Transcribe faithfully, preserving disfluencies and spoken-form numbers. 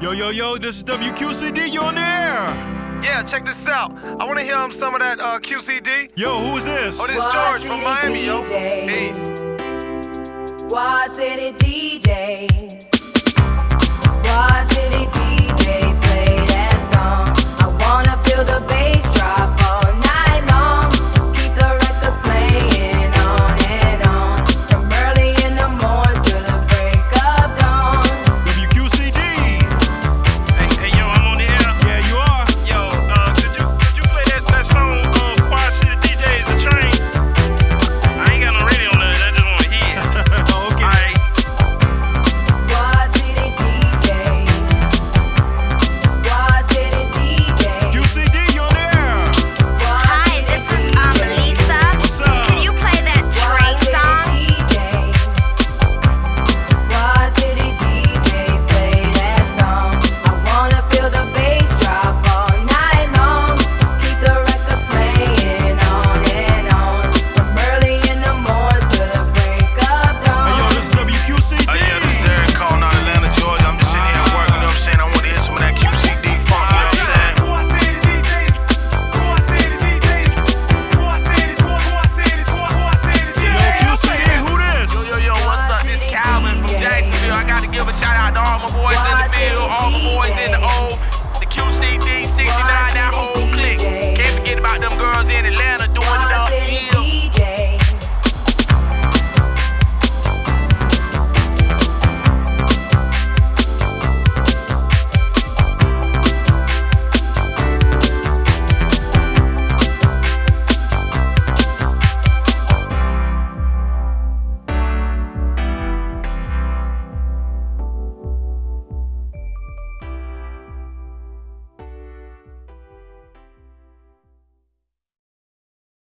Yo, yo, yo, this is W Q C D, you on the air. Yeah, check this out. I want to hear um, some of that uh, Q C D. Yo, who is this? Oh, this is George from Miami, yo. Hey. Quad City D